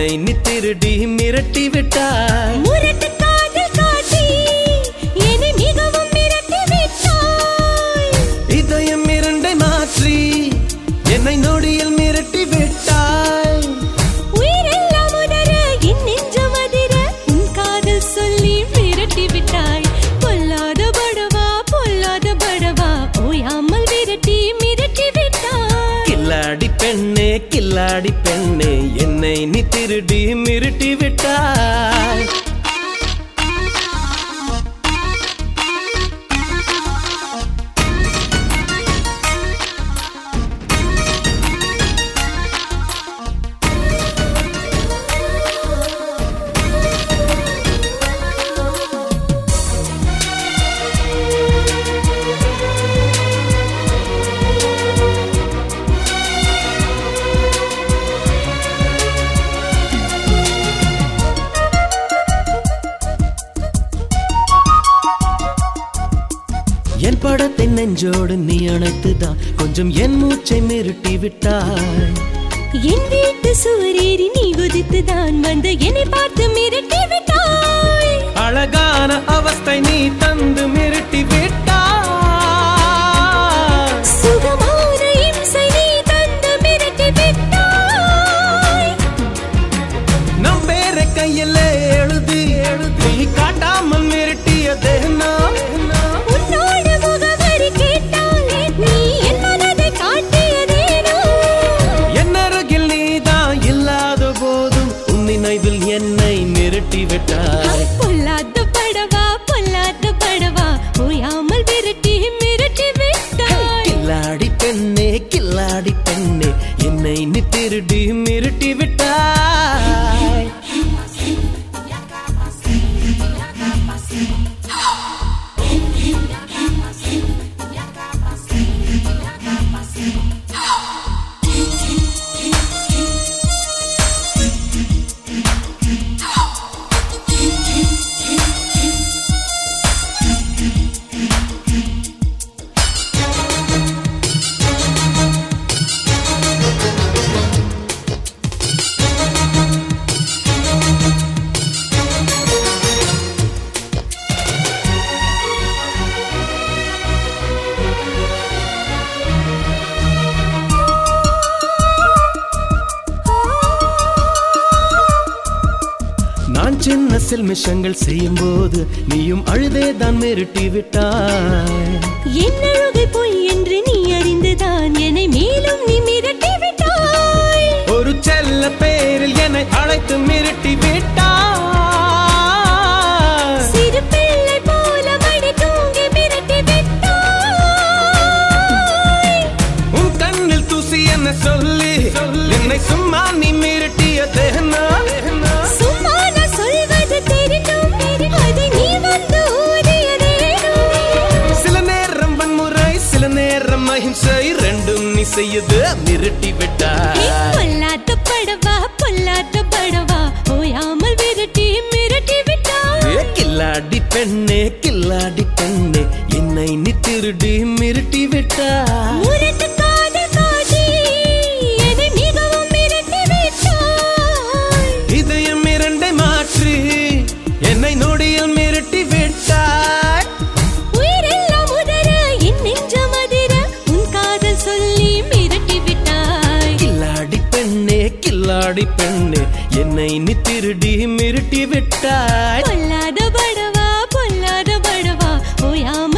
என்னை நீ திருடி மிரட்டி விட்டாய். முரட்டு காதல் காட்டி என்னை மிகவும் மிரட்டி விட்டாய். இதயம் இரண்டை மாற்றி என்னை நொடியில் மிரட்டி விட்டாய். உயிரெல்லாம் உதற என் நெஞ்சம் அதிர உன் காதல் சொல்லி மிரட்டி விட்டாய். பொல்லாத படவா பொல்லாத படவா ஓயாமல் விரட்டி மிரட்டி விட்டாய். கில்லாடி பெண்ணே கில்லாடி பெண்ணே என்னை நீ திருடி மிரட்டி விட்டாய். என் படத்தை நெஞ்சோடு நீ அணைத்துதான் கொஞ்சம் என் மூச்சை மிரட்டி விட்டாய். என் வீட்டு சுவரேறி நீ குதித்துதான் வந்து என்னை பார்த்து மிரட்டி விட்டாய். அழகான அவஸ்தை நீ தந்து மிரட்டி விட்டாய். சுகமான இம்சை நீ தந்து மிரட்டி விட்டாய். நம் பேரை கையில் எழுதி எழுதி காட்டாமல் மிரட்டியதே நான். உன்னோட முகவரி கேட்டாலே நீ என் மனதை காட்டியதேனோ. என் அருகில் நீதான் இல்லாத போதும் உன் நினைவில் என்னை மிரட்டி விட்டாய். பொல்லாத படவா ஓயாமல் விரட்டி மிரட்டி விட்டாய். கில்லாடி பெண்ணே கில்லாடி பெண்ணே என்னை நீ திருடி மிரட்டி விட்டாய். நான் சின்ன சில்மிஷங்கள் செய்யும் போது நீயும் அழுதேதான் மிரட்டி விட்டாய். என் அழுகை பொய் என்று நீ அறிந்துதான் என்னை மேலும் நீ மிரட்டி விட்டாய். ஒரு செல்ல பேரில் என்னை அழைத்து மிரட்டி விட்டாய். சிறு பிள்ளை போல மடி தூங்கி மிரட்டி விட்டாய். உன் கண்ணில் தூசி என்ன சொல்லி என்னை சும்மா நீ மிரட்டியதே நான். சும்மா நான் சொல்வது தெரிந்தும் அதை நீ வந்து ஊதியதேனோ. சில நேரம் வன்முறை சில நேரம் அஹிம்சை ரெண்டும் நீ செய்யுது மிரட்டி விட்டாய். பொல்லாத படவா ஓயாமல் விரட்டி மிரட்டி விட்டாய். கில்லாடி பெண்ணே கில்லாடி பெண்ணே என்னை நீ திருடி மிரட்டி விட்டாய். முரட்டு காதல் காட்டி என்னை மிகவும் மிரட்டி விட்டாய். இதயம் இரண்டை மாற்றி என்னை நொடியில் மிரட்டி விட்டாய். உயிரெல்லாம் உதற என் நெஞ்சம் அதிர உன் காதல் சொல்லி மிரட்டி விட்டாய். கில்லாடி பெண்ணே கில்லாடி பெண்ணே என்னை நீ திருடி மிரட்டி விட்டாய். பொல்லாத படவா ஓயாமல்